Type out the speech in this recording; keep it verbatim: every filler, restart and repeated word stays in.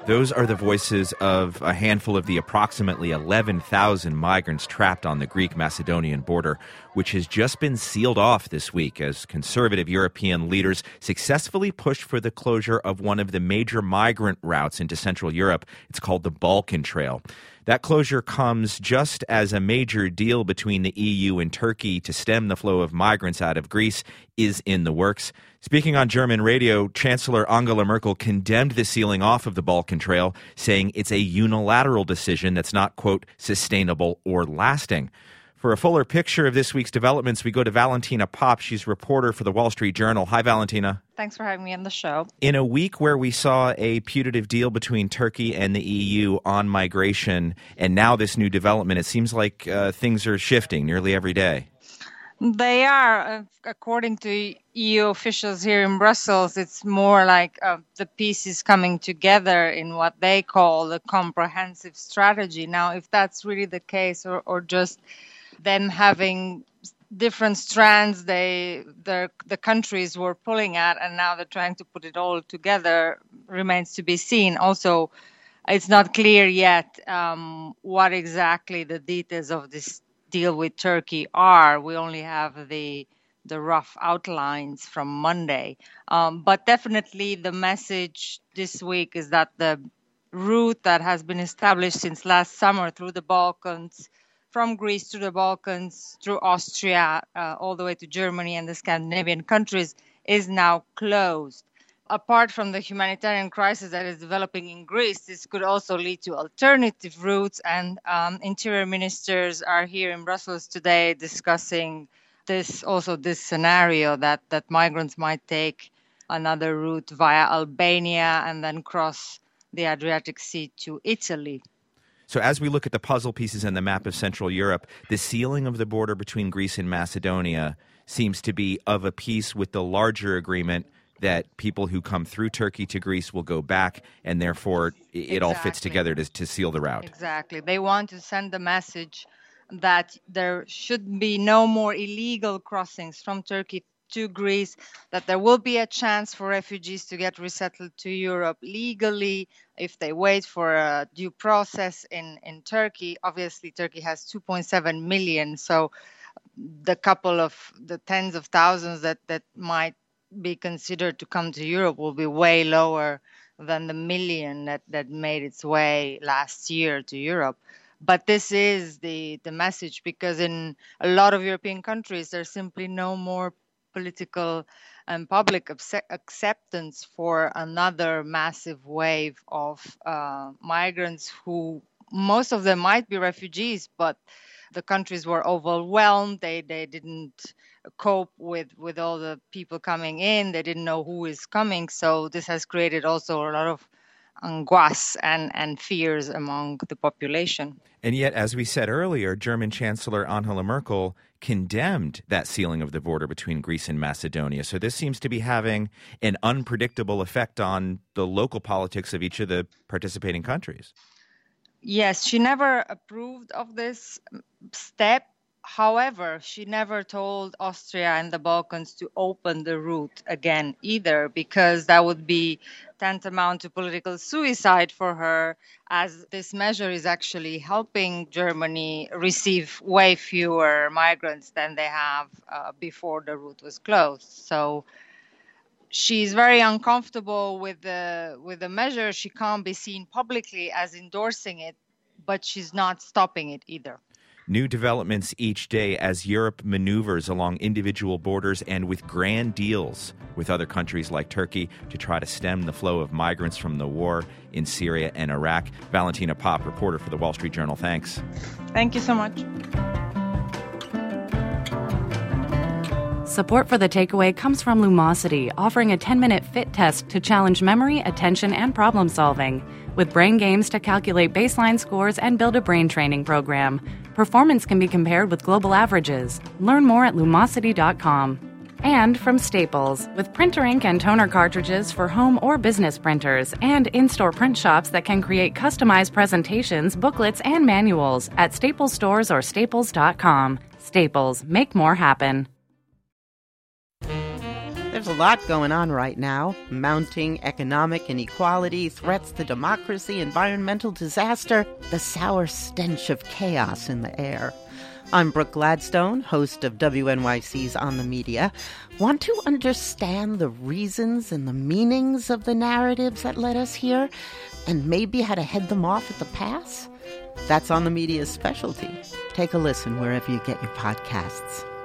Those are the voices of a handful of the approximately eleven thousand migrants trapped on the Greek-Macedonian border, which has just been sealed off this week as conservative European leaders successfully pushed for the closure of one of the major migrant routes into Central Europe. It's called the Balkan Trail. That closure comes just as a major deal between the E U and Turkey to stem the flow of migrants out of Greece is in the works. Speaking on German radio, Chancellor Angela Merkel condemned the sealing off of the Balkan Trail, saying it's a unilateral decision that's not, quote, sustainable or lasting. For a fuller picture of this week's developments, we go to Valentina Popp. She's a reporter for the Wall Street Journal. Hi, Valentina. Thanks for having me on the show. In a week where we saw a putative deal between Turkey and the E U on migration, and now this new development, it seems like uh, things are shifting nearly every day. They are. According to E U officials here in Brussels, it's more like uh, the pieces coming together in what they call the comprehensive strategy. Now, if that's really the case, or, or just them having different strands they the the countries were pulling at, and now they're trying to put it all together, remains to be seen. Also, it's not clear yet um, what exactly the details of this deal with Turkey are. We only have the the rough outlines from Monday. Um, but definitely the message this week is that the route that has been established since last summer through the Balkans, from Greece to the Balkans, through Austria, uh, all the way to Germany and the Scandinavian countries, is now closed. Apart from the humanitarian crisis that is developing in Greece, this could also lead to alternative routes, and um, interior ministers are here in Brussels today discussing this, also this scenario that, that migrants might take another route via Albania and then cross the Adriatic Sea to Italy. So as we look at the puzzle pieces in the map of Central Europe, the sealing of the border between Greece and Macedonia seems to be of a piece with the larger agreement that people who come through Turkey to Greece will go back, and therefore it exactly. all fits together to, to seal the route. Exactly. They want to send the message that there should be no more illegal crossings from Turkey to Greece, that there will be a chance for refugees to get resettled to Europe legally if they wait for a due process in, in Turkey. Obviously, Turkey has two point seven million, so the couple of the tens of thousands that, that might be considered to come to Europe will be way lower than the million that, that made its way last year to Europe. But this is the, the message, because in a lot of European countries, there's simply no more political and public acceptance for another massive wave of uh, migrants who, most of them might be refugees, but the countries were overwhelmed. They they didn't cope with, with all the people coming in. They didn't know who is coming. So this has created also a lot of angoisse and, and fears among the population. And yet, as we said earlier, German Chancellor Angela Merkel condemned that sealing of the border between Greece and Macedonia. So this seems to be having an unpredictable effect on the local politics of each of the participating countries. Yes, she never approved of this step. However, she never told Austria and the Balkans to open the route again either, because that would be tantamount to political suicide for her, as this measure is actually helping Germany receive way fewer migrants than they have uh, before the route was closed. So she's very uncomfortable with the with the measure. She can't be seen publicly as endorsing it, but she's not stopping it either. New developments each day as Europe maneuvers along individual borders and with grand deals with other countries like Turkey to try to stem the flow of migrants from the war in Syria and Iraq. Valentina Popp, reporter for the Wall Street Journal. Thanks. Thank you so much. Support for The Takeaway comes from Lumosity, offering a ten-minute fit test to challenge memory, attention, and problem solving, with brain games to calculate baseline scores and build a brain training program. Performance can be compared with global averages. Learn more at lumosity dot com. And from Staples, with printer ink and toner cartridges for home or business printers, and in-store print shops that can create customized presentations, booklets, and manuals at Staples stores or staples dot com. Staples, make more happen. There's a lot going on right now. Mounting economic inequality, threats to democracy, environmental disaster, the sour stench of chaos in the air. I'm Brooke Gladstone, host of W N Y C's On the Media. Want to understand the reasons and the meanings of the narratives that led us here, and maybe how to head them off at the pass? That's On the Media's specialty. Take a listen wherever you get your podcasts.